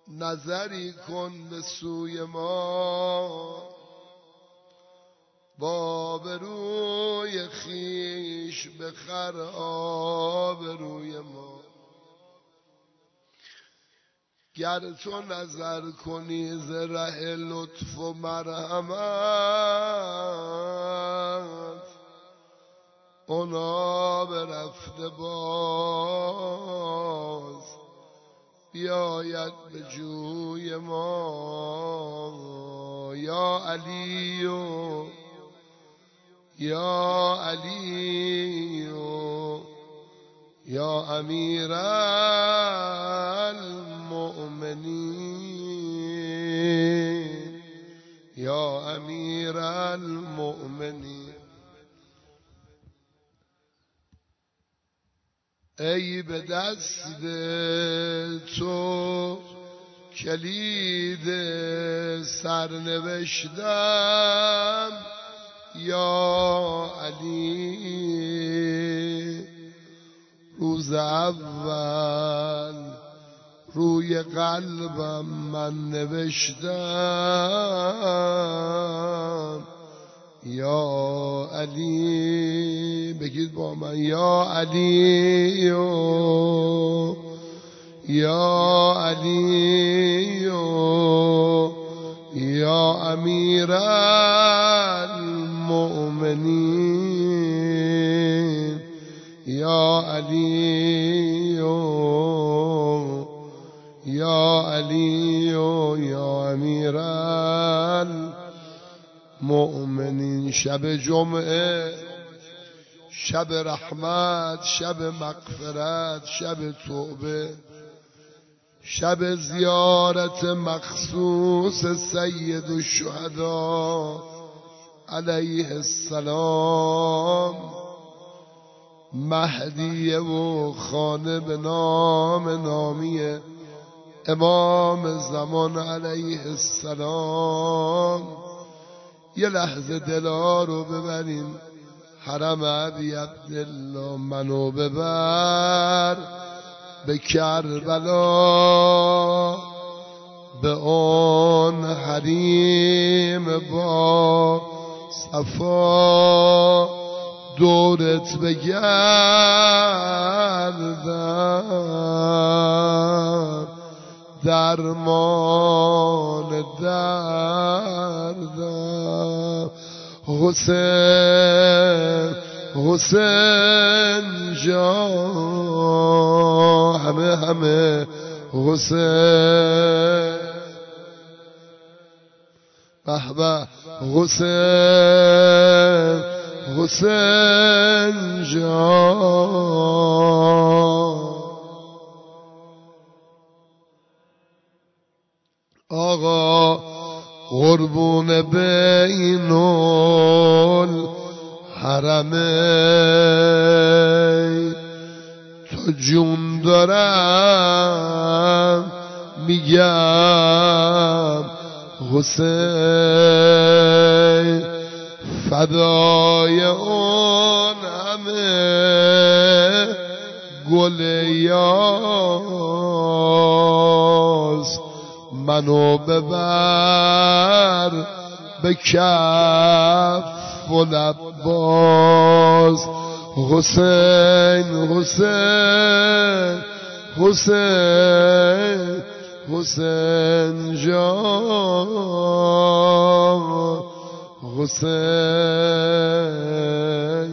نظری کن به سوی ما با آبروی خویش بخر آبروی ما. گر تو نظر کنی ز ره لطف و مرحمت اونا برفته باز بیاید به جوی ما. یا علی و یا علی و یا امیر المؤمنین یا امیر المؤمنین. ای به دست تو کلید سرنوشتم یا علی. روز اول روی قلبم من نوشتم یا علی. بگید با من یا علی و یا علی و یا امیر المؤمنین یا علی و یا علی و یا امیر المؤمنین. شب جمعه، شب رحمت، شب مغفرت، شب توبه، شب زیارت مخصوص سید الشهدا علیه السلام. مهدیه و خانه به نام نامی امام زمان علیه السلام. یه لحظه دلا رو ببریم حرم ابی عبدالله، منو ببر به کربلا، به اون حریم با صفا دورت بگردم، درمان دردم. حسین حسین جان، همه حسین، به به حسین حسین جان. آقا قربون بین الحرمین، تو جون دارم میگم حسین، فدای اون همه گل یاس، منو ببر به کف و لباس. حسین حسین حسین حسین جان، حسین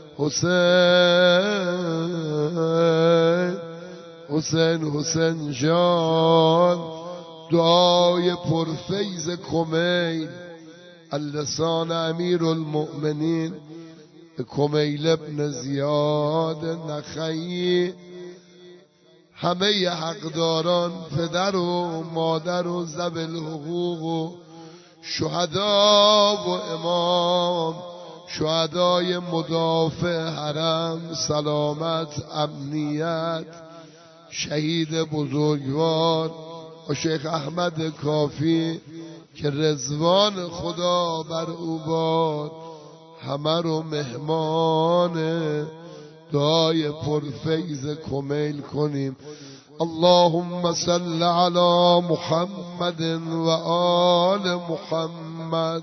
حسین حسین حسین جان. دعای پرفیض کمیل اللسان امیر المؤمنین کمیل ابن زیاد نخعی، همه حقداران، پدر و مادر و ذوی الحقوق و شهدا و امام، شهدای مدافع حرم، سلامت، امنیت، شهید بزرگوار و شیخ احمد کافی که رضوان خدا بر او باد، همه رو مهمان دعای پرفیض کمیل کنیم. اللهم صل على محمد وآل محمد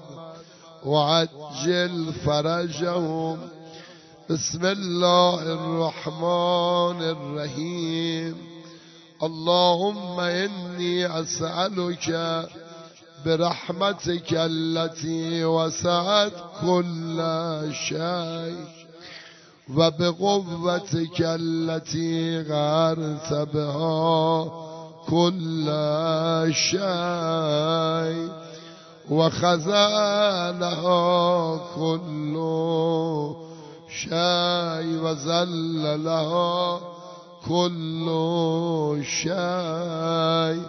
وعجل فرجهم. بسم الله الرحمن الرحيم. اللهم إني أسألك برحمتك التي وسعت كل شيء وبقوتك التي غارت بها كل شيء وخزانها كل شيء وزللها كل شيء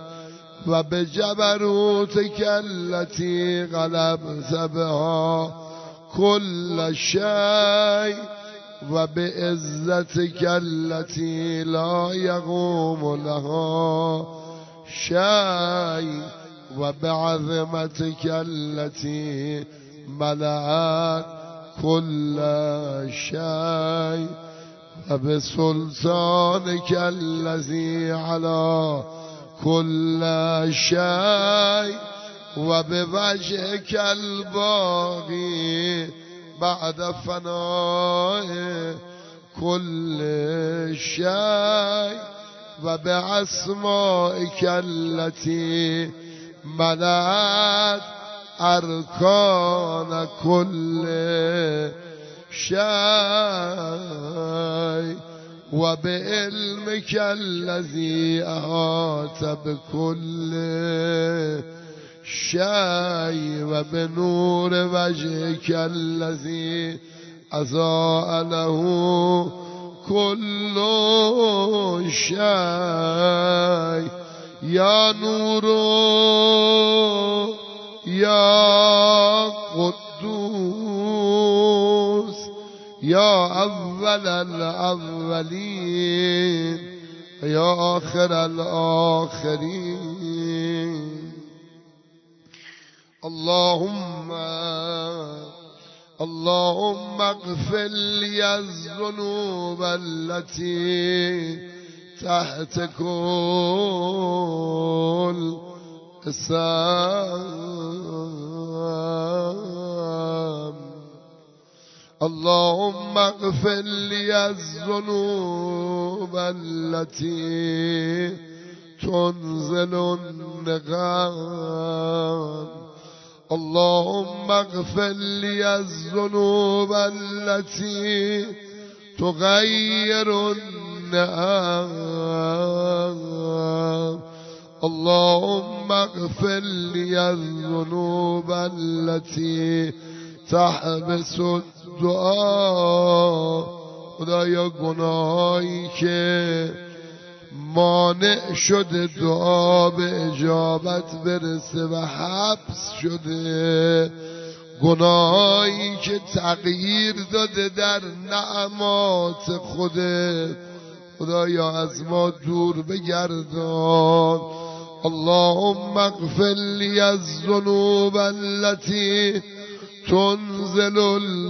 وبجبروتك التي غلبت بها كل شيء وبعزتك التي لا يقوم لها شيء وبعظمتك التي ملأت كل شيء وبسلطانك الذي على كل شيء وبوجهك الباقي بعد فناء كل شيء وبأسمائك التي ملأت أركان كل شيء وبعلمك الذي أحاط بكل شيء وبنور وجهك الذي أضاء له كل شيء. يا نور يا قدوس يا أول الأولين يا آخر الآخرين. اللهم اغفر لي الذنوب التي تحت كل إسام. اللهم اغفر لي الذنوب التي تنزل النقام. اللهم اغفر لي الذنوب التي تغير النعام. اللهم اغفر لي الذنوب التي تحبس الدعاء. خدایا گناهی که مانع شده دعا به اجابت برسه و حبس شده، گناهی که تغییر داده در نعمات خوده، خدایا از ما دور بگردان. اللهم اغفر لي الذنوب التي تنزل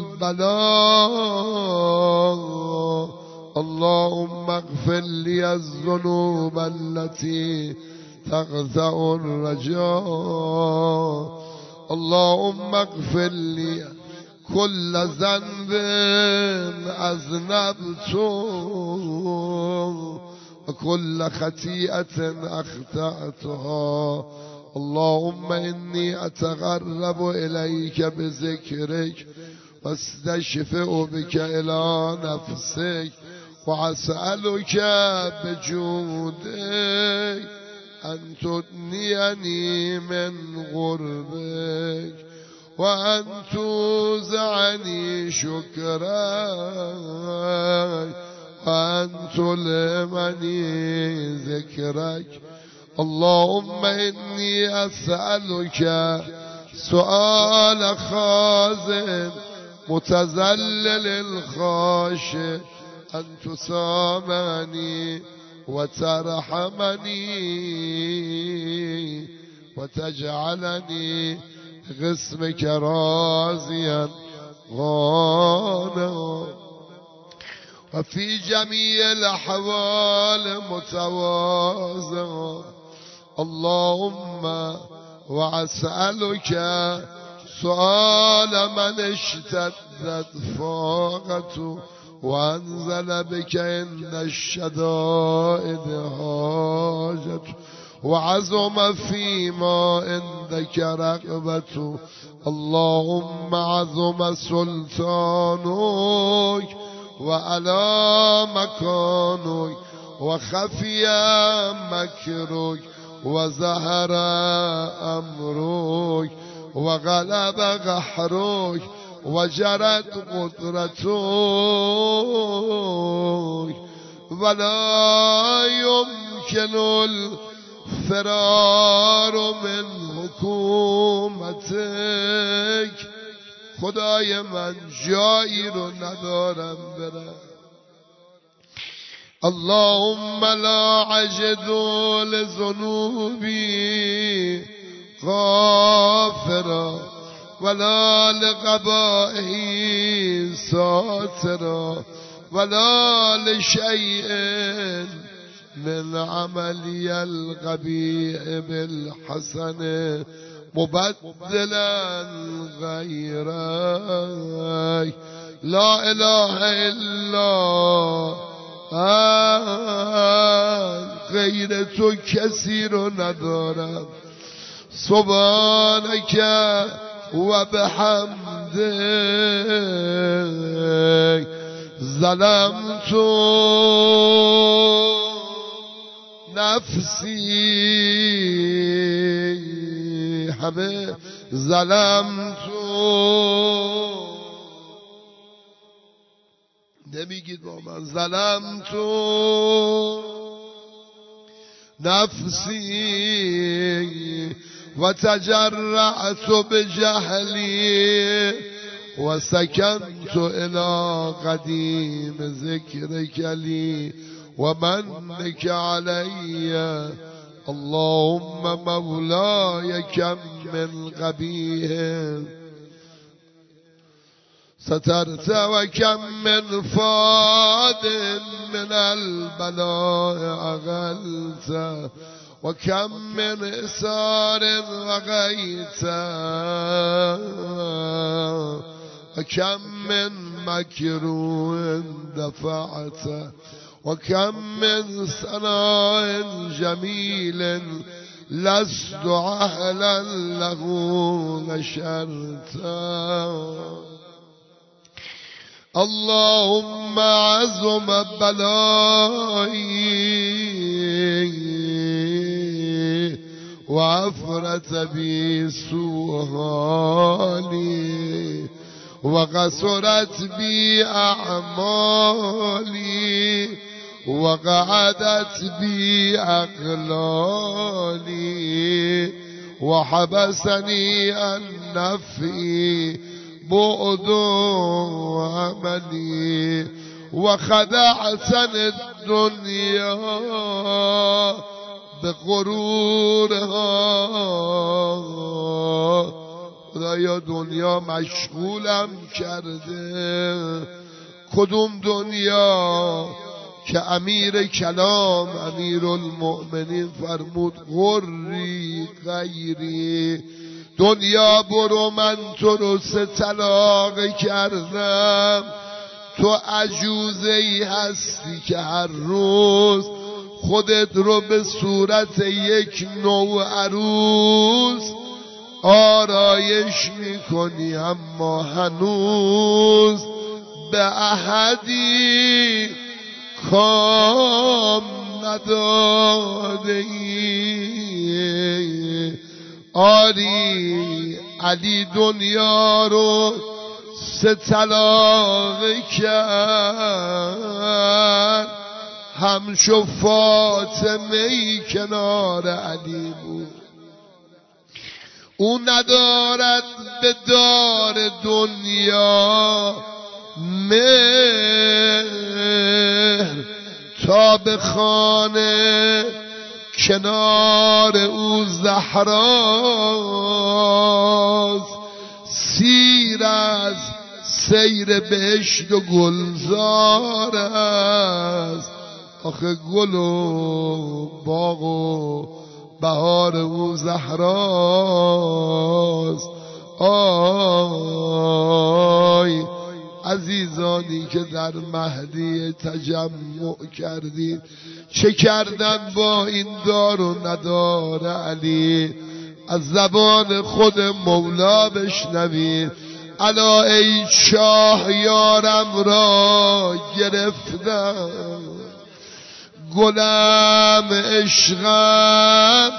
البلاء. اللهم اغفر لي الذنوب التي تقطع الرجاء. اللهم اغفر لي كل ذنب أذنبته وكل خطيئة أخطأتها. اللهم إني أتقرب إليك بذكرك واستشفئ بك إلى نفسك وأسألك بجودك أن تدنيني من غربك وأن توزعني شكرك وأن تلهمني ذكرك. اللهم إني أسألك سؤال خازن متذلل خاشع أن تسامحني وترحمني وتجعلني باسمك راضيا غانا و فی جمیع الاحوال متواضعا. اللهم و اسألک سؤال من اشتدت فاقته وانزل بك عند الشدائد حاجته وعظم فيما عندك رغبته. اللهم عظم سلطانك وعلى مكانك وخفي مكرك وظهر أمرك وغلب قهرك وجرت قدرتك ولا يمكن الفرار من حکومتك. خدای من جایی رو ندارم برم. اللهم لا عجد لذنوبی غافرا ولا لقبائه ساترا ولا لشيء من عملي القبيح بالحسن مبدلا غيرك. لا اله الا غیر تو کسی رو ندارم. سبحانك و بحمدك ظلمت نفسی. همه ظلمت نمیگید با من ظلمت نفسی و تجرعت بجهلی و سکنت الى قدیم ذکرک لی و منک علی. اللهم مولاي كم من قبیح سترت وكم من فاد من البلاء أغلت وكم من إسار وغيت وكم من مكروه دفعت وكم من ثناء جميل لست أهلا له نشرت. اللهم عظم بلائي وعفرت بي سوهالي وقصرت بي أعمالي وقعدت بي أقلالي وحبسني عن نفعي بعد عملي وخدعتني الدنيا بغرورها. خدایا دنیا مشغولم کرده. کدوم دنیا که امیر کلام امیر المؤمنین فرمود غری غیری. دنیا برو من تو رو 3 طلاق کردم. تو عجوزه‌ای هستی که هر روز خودت رو به صورت یک نوعروس آرایش میکنی اما هنوز به احدی کام نداده ای. آری علی دنیا رو 3 طلاق کرد. همچو فاطمه کنار علی بود. او ندارد به دار دنیا مهر تا به خانه کنار او زهراست. سیر از سیر بهشت و گلزار است. آخه گل و باغ و بهار او زهراست. آی عزیزانی که در مهدی تجمع کردید، چه کردن با این دار و ندار علی؟ از زبان خود مولا بشنوید. الا ای شاه یارم را گرفتم، گلم عشقم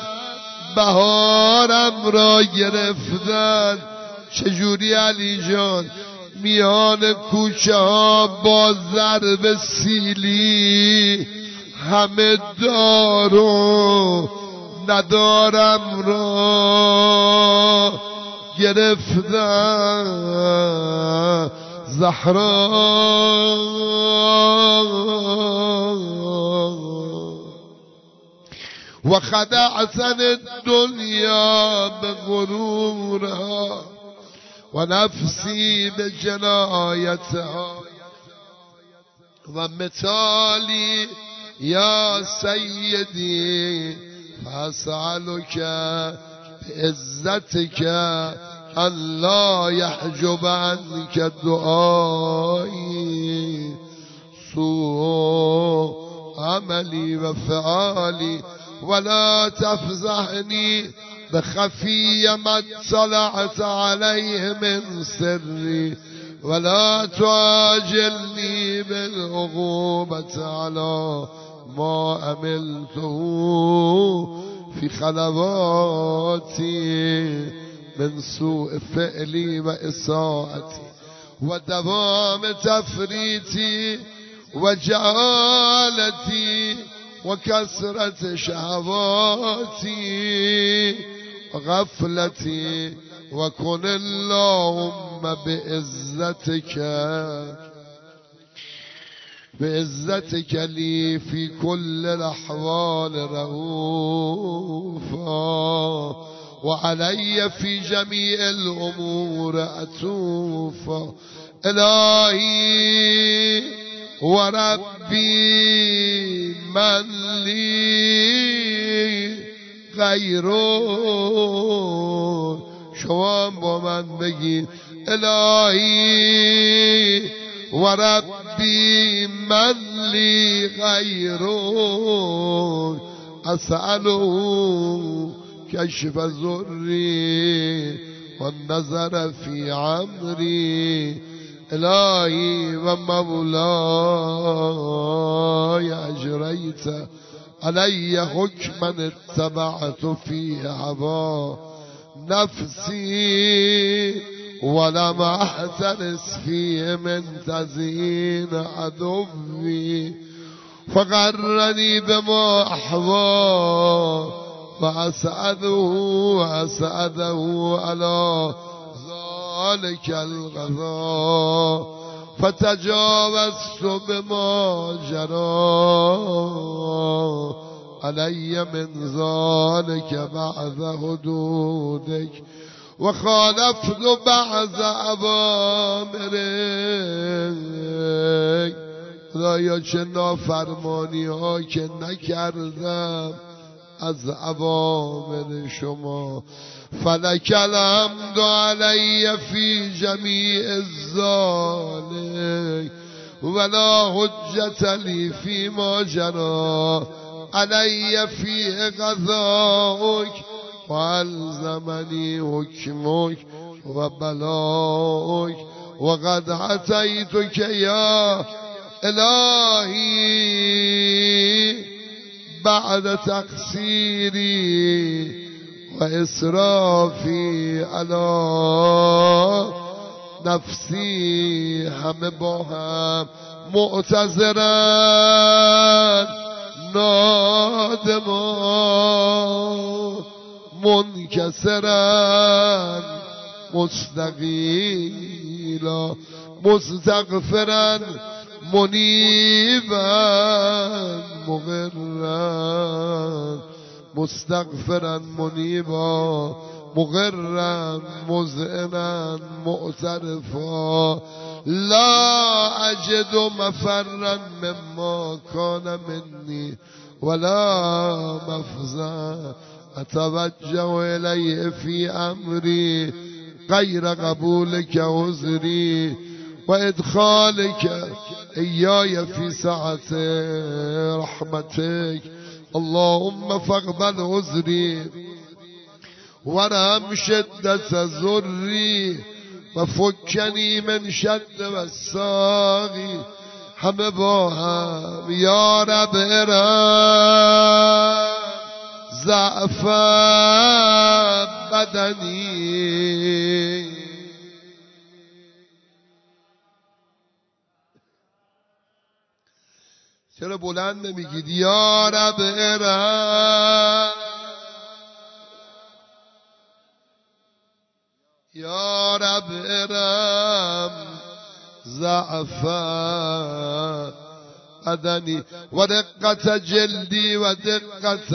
بهارم را گرفتن. چجوری علی جان؟ میان کوچه ها با ضرب سیلی همه دارو ندارم را گرفتن. زهرا و خدعتن الدنیا به غرورها و نفسی به جنایتها و مثالی یا سیدی فاسألک بعزتک الله یحجب عنک دعایی سوء عملی و فعالی ولا تفضحنی بخفی ما اطلعت علیه من سری ولا تعاجلنی بالعقوبة على ما عملته في خلواتي من سوء فعلی و اساءتی و دوام تفریطی و جهالتی و کثرت شهواتی و غفلتی و کن اللهم بعزتك لی فی کل الاحوال رؤوفا و علی فی جمیع الامور عطوفا. الهی و ربی من لی غیرون. شما با من بگید الهی و ربی من لی غیرون اسألو کشف ذری و النظر فی عمری. الهی و مولای اجریت علی حکما اتبعت فی هوا نفسی ولم احترس فیه من تزیین عدوی فقرنی بما احوا واسعده علی ذلك القضاء فتجاوزت بما جرى علی من ذلك بعد حدودك وخالفت بعض اوامرك. خدایا چه نافرمانی ها که نکردم از اوامر شما. فلک الحمد علی فی جمیع الذالک ولا حجت لی فی ما جرى علی فی قضاءک و الزمنی حکمک و بلاک و قد اتیتک یا الهی بعد تقصیری و اسرافی علی نفسی. همه با هم معتذرن نادمان منکسرن مستقیلا مستغفرن منیبا مغرا مستغفرا منیبا مغرا مذعنا معترفا لا أجد مفرا مما كان مني ولا مفزا أتوجه إليه في أمري غير قبولك عذري وإدخالك إياي في سعة رحمتك. اللهم فاقبل عذري وارحم شدة ضري وفكني من شد والساقي. همه با هم یا رب ارحم ضعف بدنی. چرا بلند نمیگید یا رب ارحم یا رب ارحم ضعف بدنی و دقت جلدی و دقت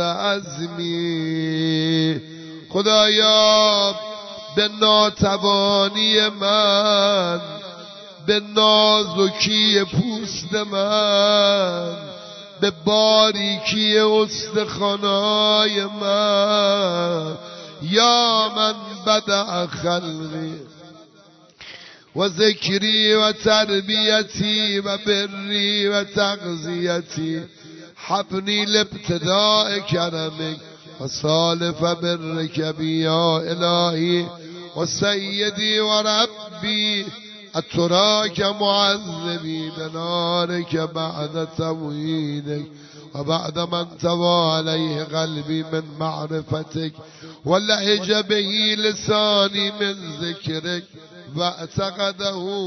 عزمی. خدایا به ناتوانی من، به نازکی پوست من، به باریکی استخوانای من، یا من بدع خلقی و ذکری و تربیتی و بری و تغذیتی، حبنی لابتداء کرمک و سالف برک بی یا الهی و سیدی و ربی. اتراک معذبی بنارک بعد توحیدک و بعد من طوى علیه قلبی من معرفتک و لهج به لسانی من ذکرک و اعتقده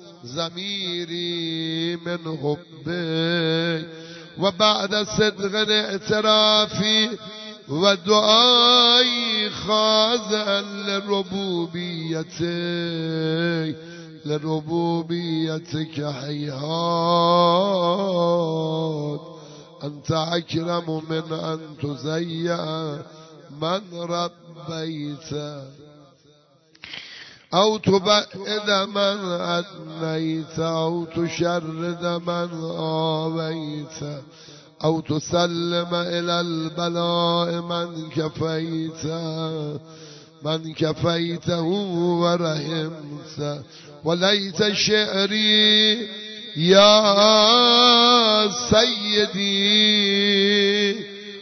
ضمیری من حبک و بعد صدق اعترافی و دعای خاضعا لربوبیتک لربوبیتک حیحات انت اکرم من ان تضیع من ربیت او تبعد من ادنیت او تشرد من آویت او تسلم الى البلاء من كفيته ورحمت. وليت شعري يا سيدي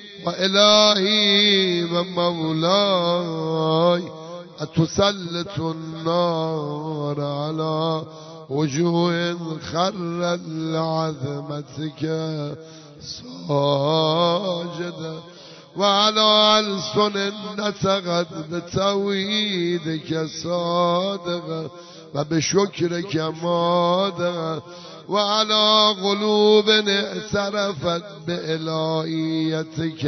وإلهي ومولاي أتسلط النار على وجوه خر لعظمتك ساجدا وعلى ألسن نطقت بتوحيدك صادقا وبشكرك مادقا وعلى قلوب اعترفت بإلهيتك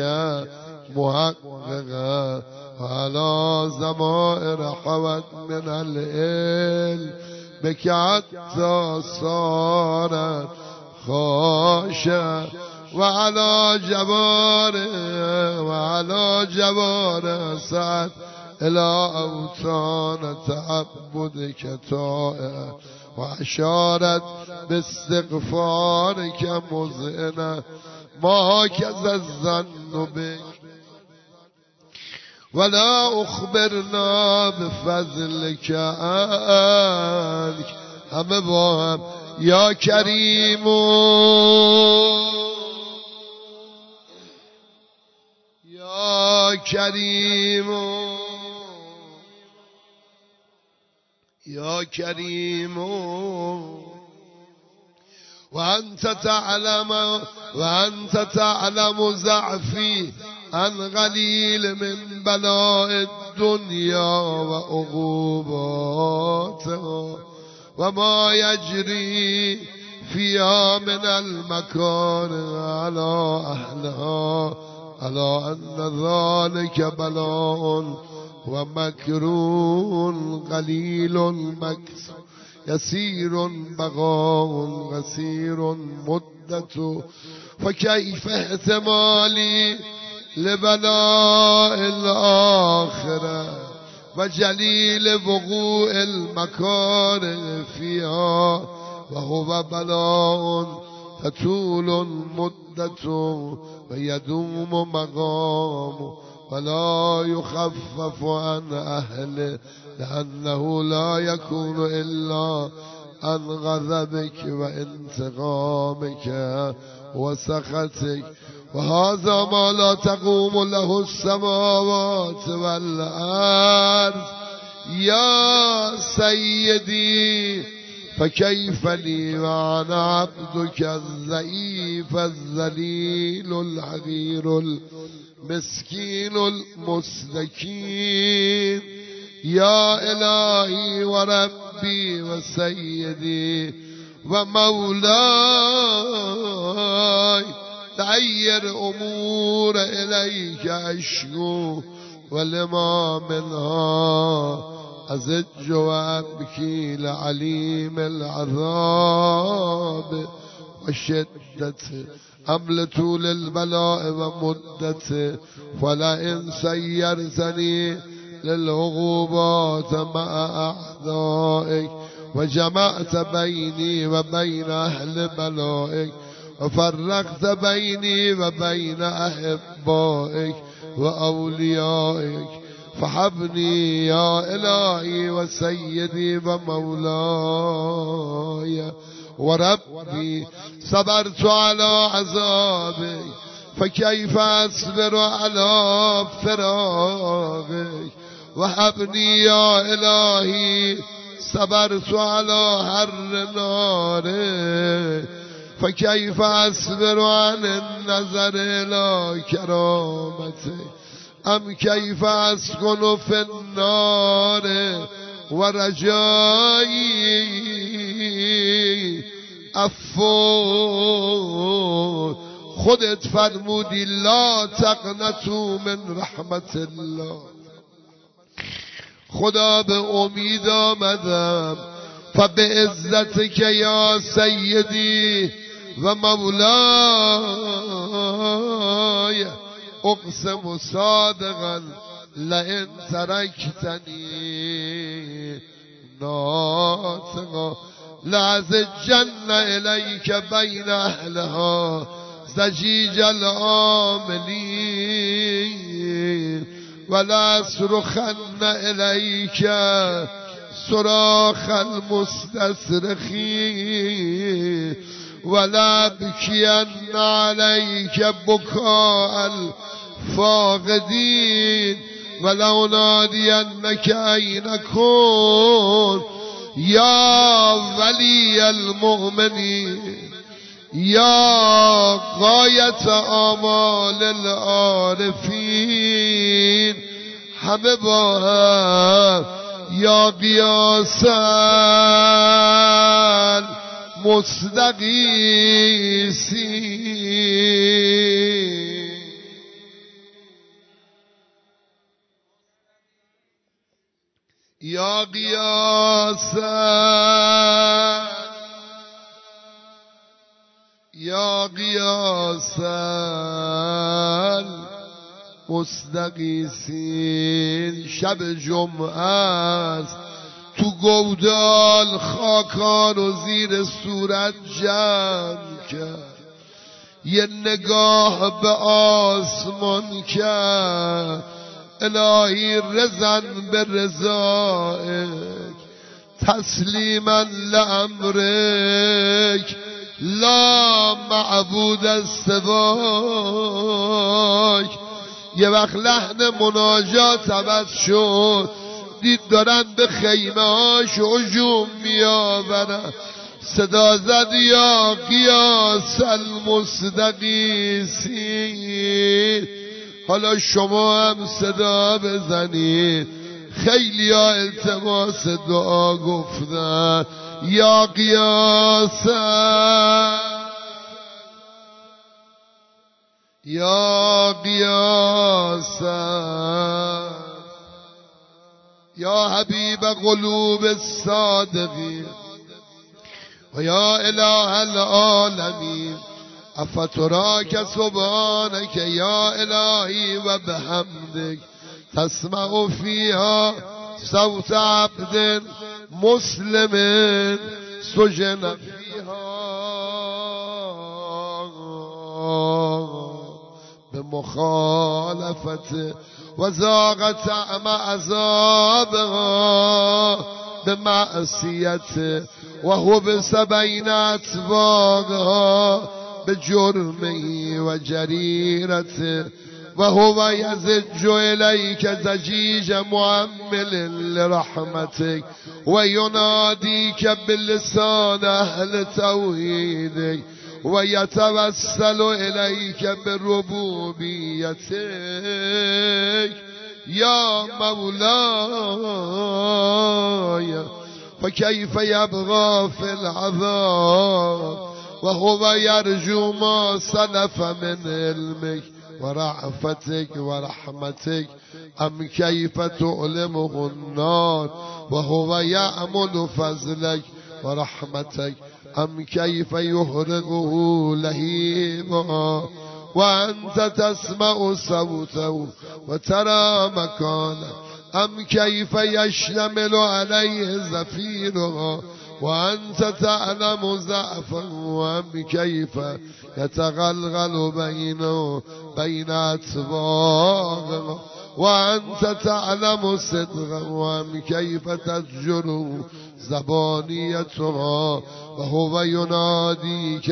محققا وعلى ضمائر حوت من العلم بك حتى صارت خاشعة وعلى جوار سعد إلى أوطان تعبدك طائعة وأشارت باستغفارك مذعنة ما هكذا الظن بك ولا أخبرنا بفضلك عنك. همه با هم یا کریم یا کریم یا کریم وأنت تعلم ضعفي عن قليل من بلاء الدنيا وعقوباتها وما يجري فيها من المكان على أهلها على أن ذلك بلاء ومكروه قليل مكس يسير بقاء غسير مدة. فكيف احتمالي لبلاء الآخرة و جلیل وقوع المکاره فیها و هو بلاء تطول مدت و یدوم مقام ولا يخفف عن أهله لأنه لا يكون إلا عن غضبك وانتقامك وسخطك وهذا ما لا تقوم له السماوات والأرض يا سيدي فكيف لي وأنا عبدك الضعيف الذليل الحقير المسكين المستكين يا إلهي وربي وسيدي ومولاي تغير أمور إليك أشكو ولما منها أزج وأبكي لعليم العذاب وشدته أمل طول البلاء ومدته ولئن سيرتني للعقوبات مع أعدائك وجمعت بيني وبين أهل بلائك وفرقت بيني وبين أحبائك وأوليائك فحبني يا إلهي وسيدي ومولاي وربي صبرت على عذابك فكيف أصبر على فراقك وهبني يا إلهي صبرت على حر نارك فكيف أصبر عن النظر إلى كرامتك أم كيف أسكن في النار ورجائي أفور خودت فرمودی لا تقنطوا من رحمت الله. خدا به امید آمدم فبعزتک یا سیدی و مولاي اقسم صادقا لئن تركتني ناطقا لأزجن إليك بين أهلها زجيج العاملين ولا أصرخن إليك صراخ المستصرخين ولا أبكين عليك بكاء الفاقدين ولو نادينك أين كنت يا ولي المؤمنين يا غاية آمال العارفين همه با هم یا قیاس المستغیثین یا قیاس المستغیثین. شب جمعه است، تو گودال خاکان و زیر صورت جمع کرد، یه نگاه به آسمان کرد، الهی رضا به رضایک تسلیما لامرک لا معبود سواک. یه وقت لحن مناجات عوض شد، دید دارن به خیمه هاش هجوم میآورن، صدا زد یا قیاس المستغیثین. حالا شما هم صدا بزنید، خیلی ها التماس دعا گفتن یا قیاس یا قیاس یا حبیب قلوب الصادقین و یا اله العالمین افتراک سبحانک یا الهی و بحمدک تسمع فیها صوت عبد مسلم سجن فيها بمخالفته وذاق طعم عذابها بمعصيته وحبس بين أتباعها بجرمه وجريرته وهو يزج إليك زجيج مؤمل لرحمتك ويناديك باللسان أهل توحيدك ويتوسل إليك بربوبيتك يا مولاي فكيف يبغى في العذاب وهو يرجو ما سلف من علمك ورعفتك ورحمتك أم كيف تؤلمه النار وهو يأمل فضلك ورحمتك أم كيف يهرقه لهيبا وأنت تسمع صوته وترى مكانه أم كيف يشتمل عليه زفيرها وأنت تعلم ضعفه وأم كيف يتغلغل بين أتباعه وأنت تعلم صدقه وأم كيف تزجر زبانيتها وهو يناديك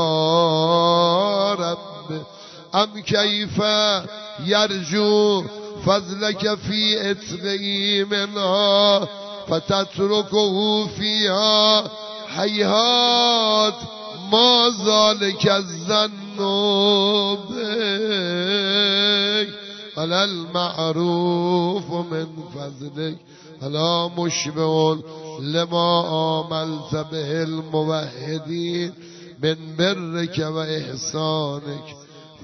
يا رب أم كيف يرجو فضلك في إتقه منها فتتركه فيها هيهات ما ذلك الظن بك ولا المعروف من فضلك ولا مشبه لما عملت به الموحدين من برك وإحسانك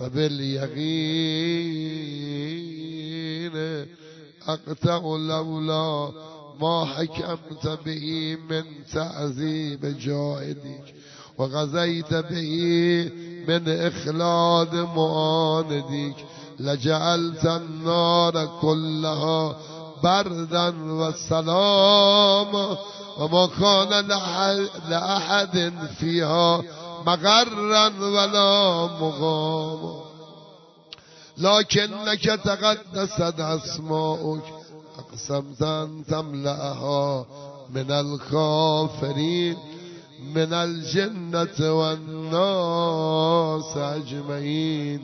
فباليقين أقطع لولا ما حكمت به من تعذيب جاهدك وغزيت به من إخلاد معاندك لجعلت النار كلها بردا وسلاما وما كان لأحد فيها مغرا ولا مقاما لكنك تقدست أسماؤك أقسمت أن تملأها من الكافرين من الجنة والناس أجمعين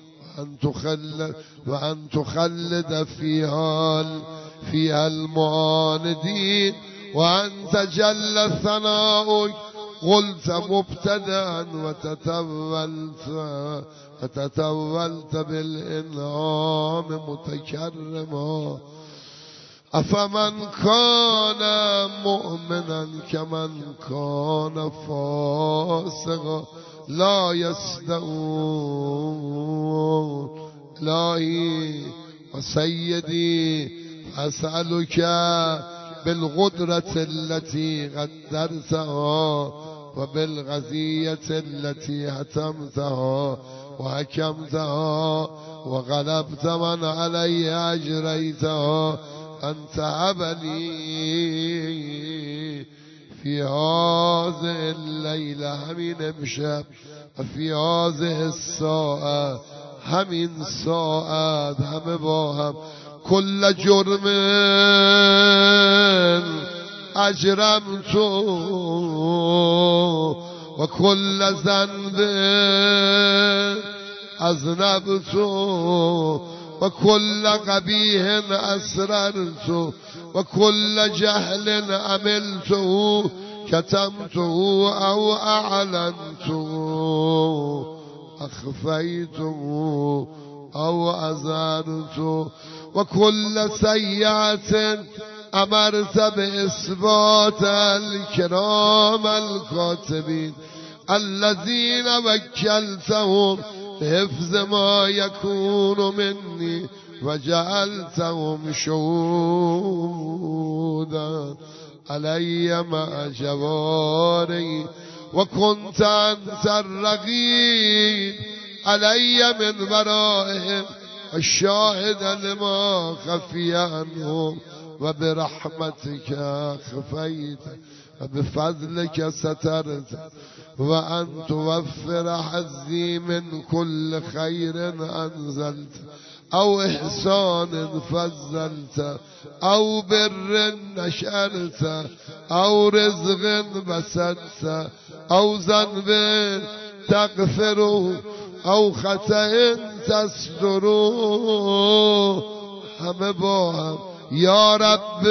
وأن تخلد فيها المعاندين وأنت جل ثناؤك قلت مبتدأ وتتولت بالإنعام متكرما أفمن كان مؤمنا كمن كان فاسقا لا يستوون إلهي وسيدي أسألك بالقدرة التي قدرتها وبالغزية التي هتمتها وحكمتها وغلبت من علي أجريتها أن تهب لي في هذه الليلة همين امشب وفي هذه الساعة همين ساعة هم باهم كل جرم أجرمت وكل ذنب أذنبت وكل قبيح أسررت وكل جهل عملته كتمته أو أعلنته أخفيته أو أزارته وكل سيئة أمرت بإثبات الكرام الكاتبين الذين وكلتهم بحفظ ما يكون مني وجعلتهم شهودا علي مع جواري وكنت أنت الرقيب علي من ورائهم الشاهد لما خفي عنهم وبرحمتك خفيت وبفضلك سترت وأن توفر حظي من كل خير أنزلت أو إحسان فضلت أو بر نشرت أو رزق بسطت أو ذنب تغفره أو خطأ تستره همه با هم یا رب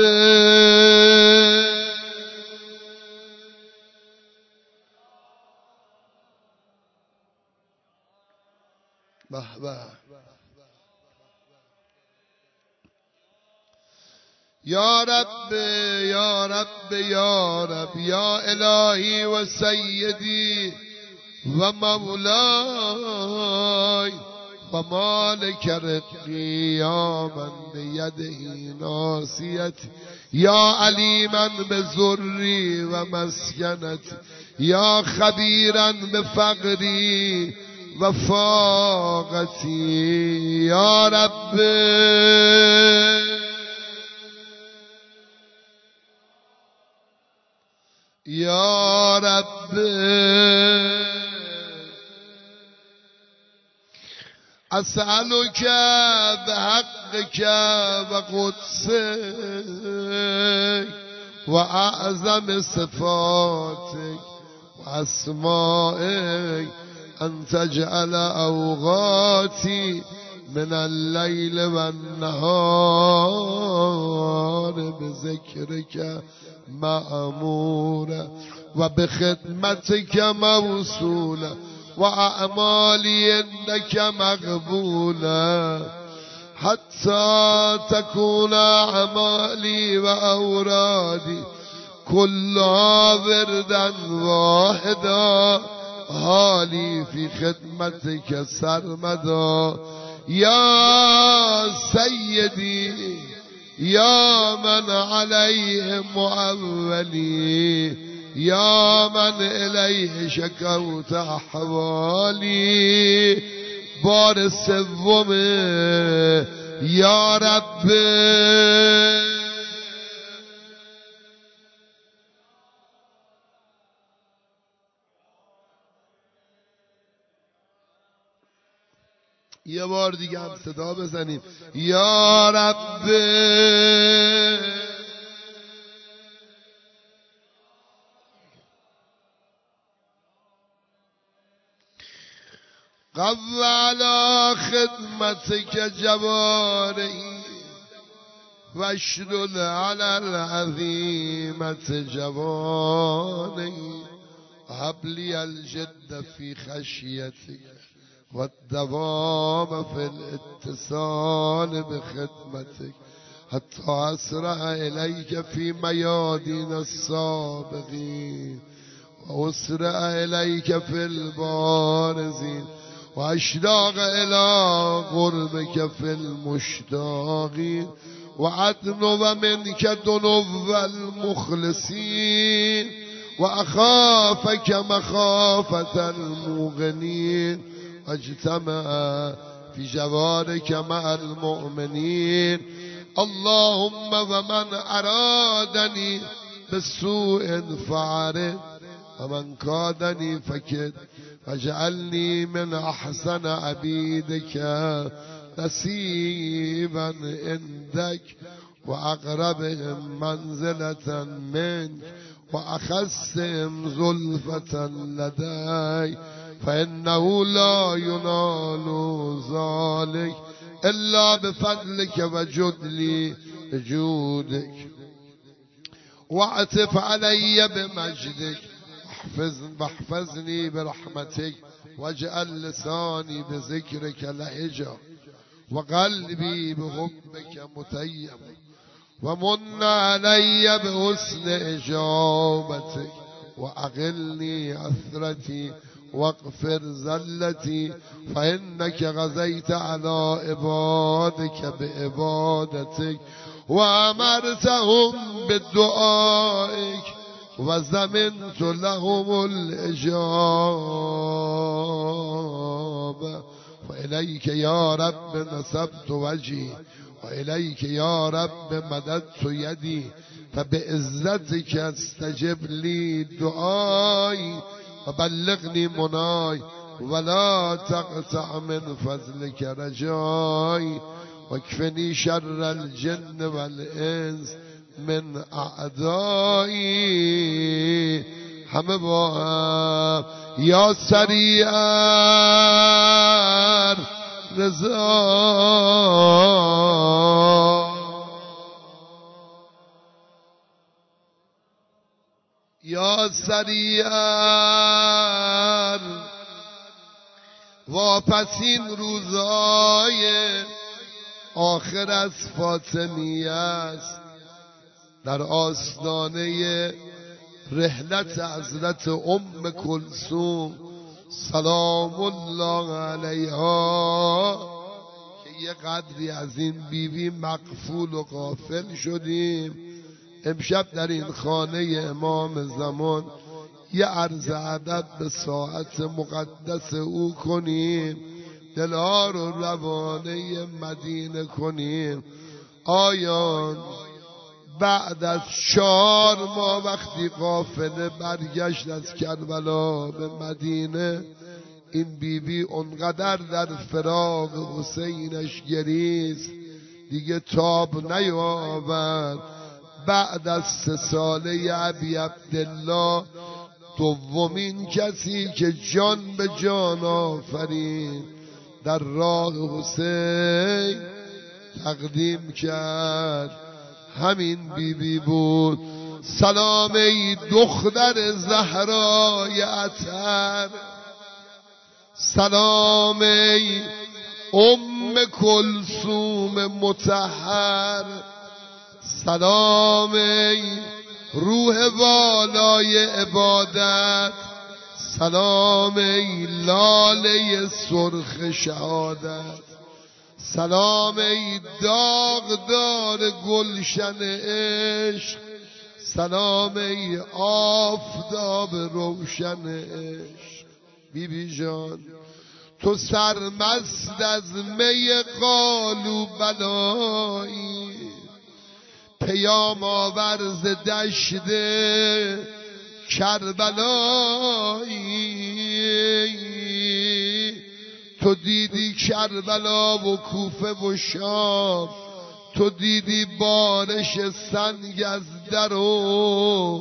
یا رب یا رب یا رب یا الهی و سیدی و مولاي ومالك رقي يا من بيده ناصيتي يا عليما بزري ومسكنتي يا خبيرا بفقري وفاقتي يا رب يا رب أسألك بحقك وقدسك وأعظم صفاتك وأسمائك أن تجعل أوقاتي من الليل والنهار بذكرك مأمورا وبخدمتك موصولا وأعمالي إنك مقبولا حتى تكون أعمالي وأورادي كلها وردا واحدا حالي في خدمتك سرمدا يا سيدي يا من عليه مؤولي يا من إليه شكوت أحوالي بار سوم يا رب یه بار دیگه هم صدا بزنیم یا رب قو على خدمتك جوارحي واشدد على العظيمة جواني هب لي الجد في خشيتك والدوام في الاتصال بخدمتك حتى أسرع إليك في ميادين السابقين وأسرع إليك في البارزين وأشتاق إلى قربك في المشتاقين وأدنو منك دنو المخلصين وأخافك مخافة المغنين واجتمع في جوارك مع المؤمنين اللهم ومن أرادني بالسوء فعرف ومن كادني فكد فاجعلني من أحسن عبيدك نسيبا عندك وأقربهم منزلة منك وأخسهم زلفة لدي فإنه لا ينال ذلك إلا بفضلك وجدلي بجودك واعطف علي بمجدك واحفظني برحمتك واجعل لساني بذكرك لهجا وقلبي بحبك متيم ومن علي بحسن إجابتك وأغلني عثرتي واغفر زلتي فإنك غزيت على عبادك بعبادتك وأمرتهم بدعائك وزمنت لهم الإجابة وإليك يا رب نسبت وجهي و الیک یا رب مددت یدی فبعزتک استجب لی دعای و بلغنی منای ولا تقطع من فضلك رجای واکفنی شر الجن والانس من اعدایی. همه با هم یا سریع رضا یا سریع واپسین روزای آخر از فاطمیه است، در آستانه رحلت حضرت ام کلثوم سلام الله علیها که یه قدری از این بیوی مغفول و غافل شدیم. امشب در این خانه امام زمان یه عرض ادب به ساعت مقدس او کنیم، دلها رو روانه مدینه کنیم. آیان بعد از 4 ماه وقتی قافله برگشت از کربلا به مدینه، این بیبی اونقدر در فراق حسینش گریست دیگه تاب نیاورد. بعد از 3 ساله ابی عبدالله دومین کسی که جان به جان آفرین در راه حسین تقدیم کرد همین بیبی بود. سلام ای دختر زهرای عطر، سلام ای ام کلثوم مطهر، سلام ای روح والای عبادت، سلام ای لاله سرخ شهادت، سلام ای داغدار گلشن عشق، سلام ای آفتاب روشن عشق. بیبی جان تو سرمست از می قالو بلایی، پیام آورز دشت کربلایی. تو دیدی کربلا و کوفه و شام، تو دیدی بارش سنگ از در و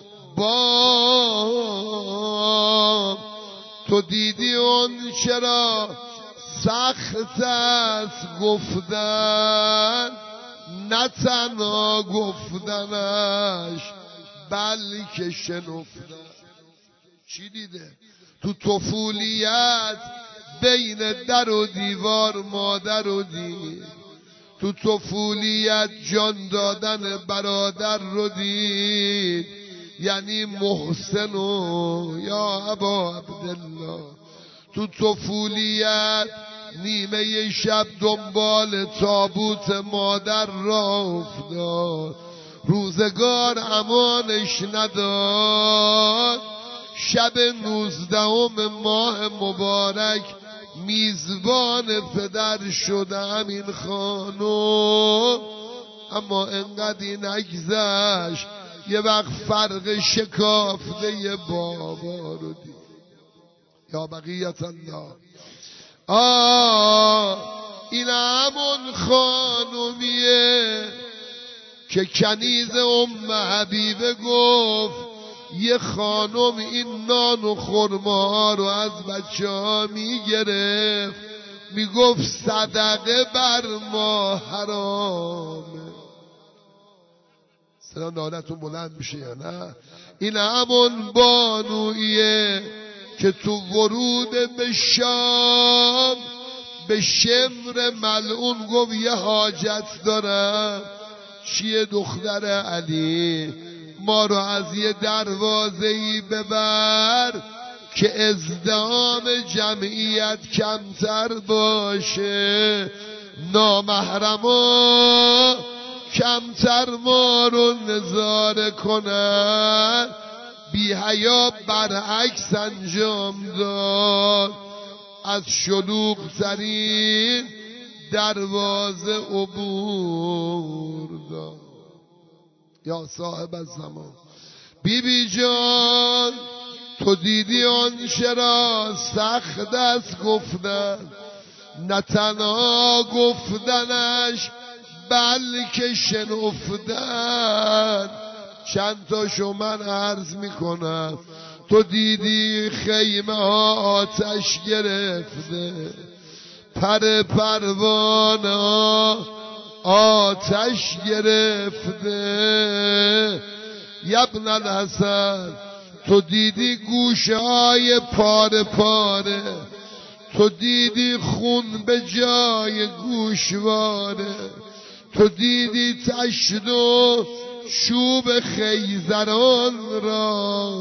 بام، تو دیدی اون چرا سخت است گفتن، نه تنها گفتنش بلکه شنفتن. چی دیده؟ تو طفولیت بین در و دیوار مادر رو دید، تو طفولیت جان دادن برادر رو دید، یعنی محسن و یا ابا عبدالله. تو طفولیت نیمه شب دنبال تابوت مادر را افتاد، روزگار امانش نداد. شب 19 ماه مبارک میزبان پدر شده همین خانم، اما انقدر این نگذشت یه وقت فرق شکافته بابا رو دید. یا بقیت الله. این همون خانومیه که کنیز ام حبیبه گفت یه خانم این نان و خرما رو از بچه ها میگرفت میگفت صدقه بر ما حرامه. سلام نالتون بلند میشه یا نه؟ این همون بانویه که تو ورود به شام به شمر ملعون گفت یه حاجت دارم. چیه دختر علی؟ ما رو از یه دروازه‌ای ببر که ازدحام جمعیت کمتر باشه، نامحرما کمتر ما رو نظاره کنن. بی حیا برعکس انجام داد، از شلوغ ترین دروازه عبور داد. یا صاحب الزمان بی بی جان تو دیدی آنچه را سخت است گفتن، نه تنها گفتنش بلکه شنفتن. چند تاشو من عرض میکنم. تو دیدی خیمه ها آتش گرفته، پر پروانه آتش گرفته. یبن الحسن تو دیدی گوشه های پاره پاره، تو دیدی خون به جای گوشواره، تو دیدی تشت و چوب خیزران را،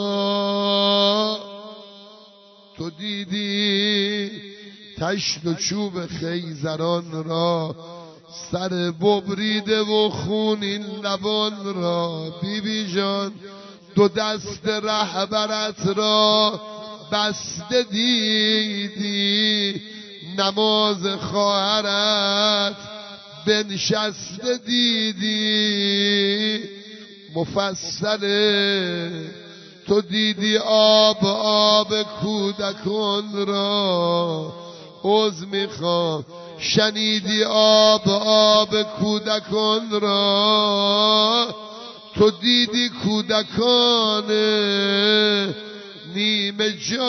تو دیدی تشت و چوب خیزران را، سر ببریده و خونین لبان را. بی بی جان دو دست رهبرت را بسته دیدی، نماز خواهرت بنشسته دیدی. مفصله تو دیدی آب کودکان را، عذر میخوام شنیدی آب کودکان را، تو دیدی کودکان نیمه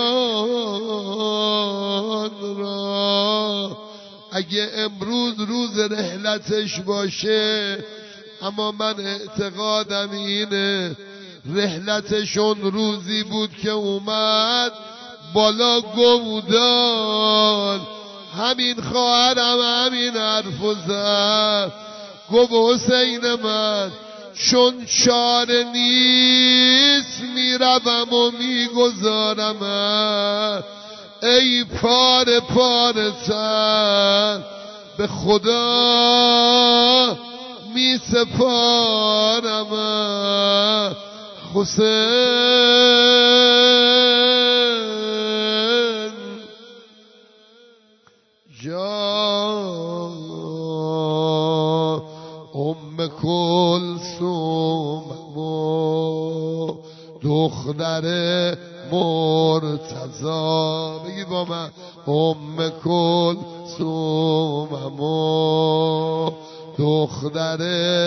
جان را. اگه امروز روز رحلتش باشه، اما من اعتقادم اینه رحلتشون روزی بود که اومد بالا گودال. همین خواهرم همین حرفو زد، گفت حسین من چون چاره نیست میروم و میگذارم، ای پاره پاره تن به خدا می سپارم. حسین جان ام کلثوم دختر مرتضی، بگی با من ام کلثوم دختر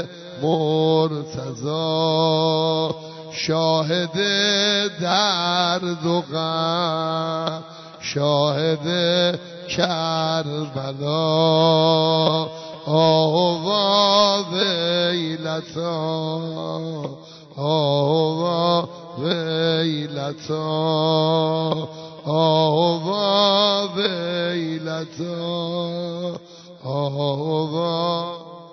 مرتضی، شاهد درد و غم، شاهد کربلا. آوا ویلتا آوا ویلتا آوا ویلتا آوا.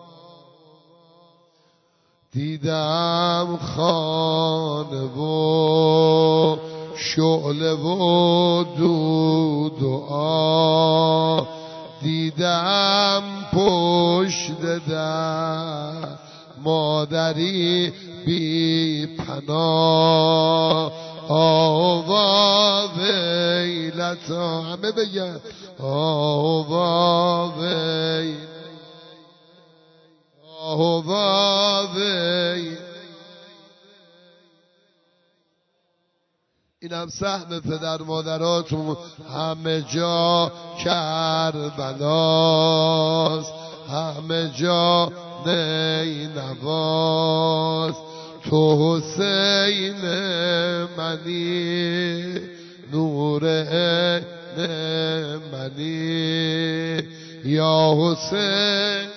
دیدم خانه و شعله و دود و آب، دیدم پشت در مادری بی پناه. آوا ویلتا، همه بگن آوا ویلتا آوا ویلتا. اینم سهم پدر مادراتون، همه جا کربلاست، همه جا نینواست. تو حسین منی، نور عین منی، یا حسین.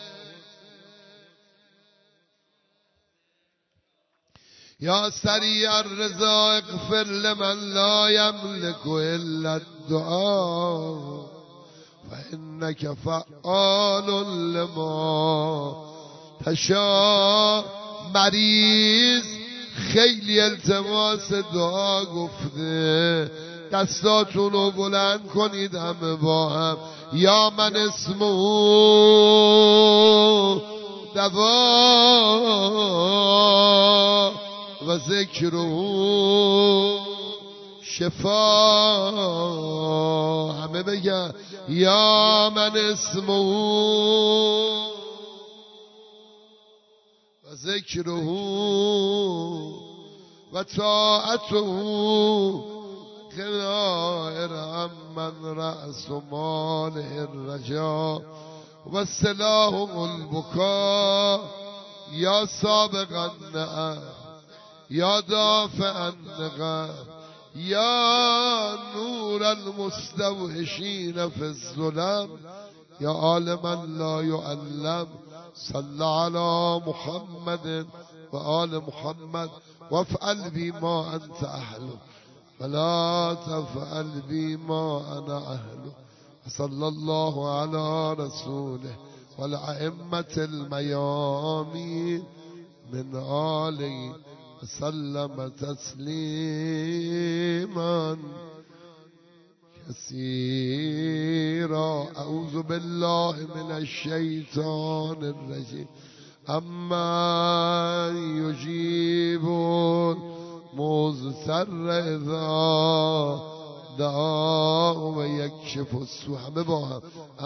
یا سریع الرضا اغفر لمن لا یملک الا الدعاء فانک فعال لما تشاء. مریض خیلی التماس دعا گفته، دستاتون رو بلند کنید همه با هم. یا من اسمه دوا و ذکره شفا. همه بگن یا من اسمه و ذکره و طاعته غیر من رأس ماله الرجا و سلاح البکا یا سابق النعم یا دافع النقم یا نور المستوحشین فی الظلم یا عالما لا يعلم صل على محمد و آل محمد وافعل بی ما انت اهله ولا تفعل بی ما انا اهله صلى الله على رسوله والأئمة الميامين من آله وسلم تسليما كثيرا. أعوذ بالله من الشيطان الرجيم. أما يجيب المضطر إذا دعا و یکشف السوء. همه با هم.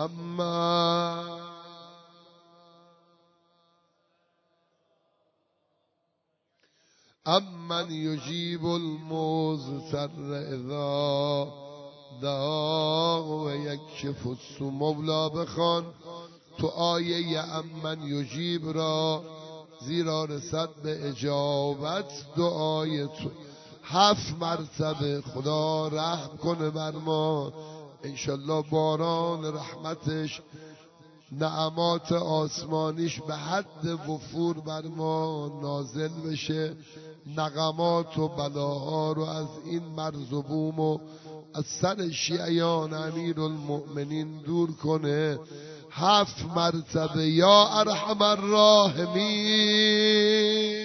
امن یجیب المضطر اذا دعا و یکشف السوء. مولا بخوان تو آیه امن یجیب را، زیرا رسد به اجابت دعای تو 7 مرتبه. خدا رحم کنه بر ما، انشالله باران رحمتش، نعمات آسمانیش به حد وفور بر ما نازل بشه، نقمات و بلاها رو از این مرز و بوم و از سر شیعیان امیر المؤمنین دور کنه. 7 مرتبه یا ارحم الراحمین.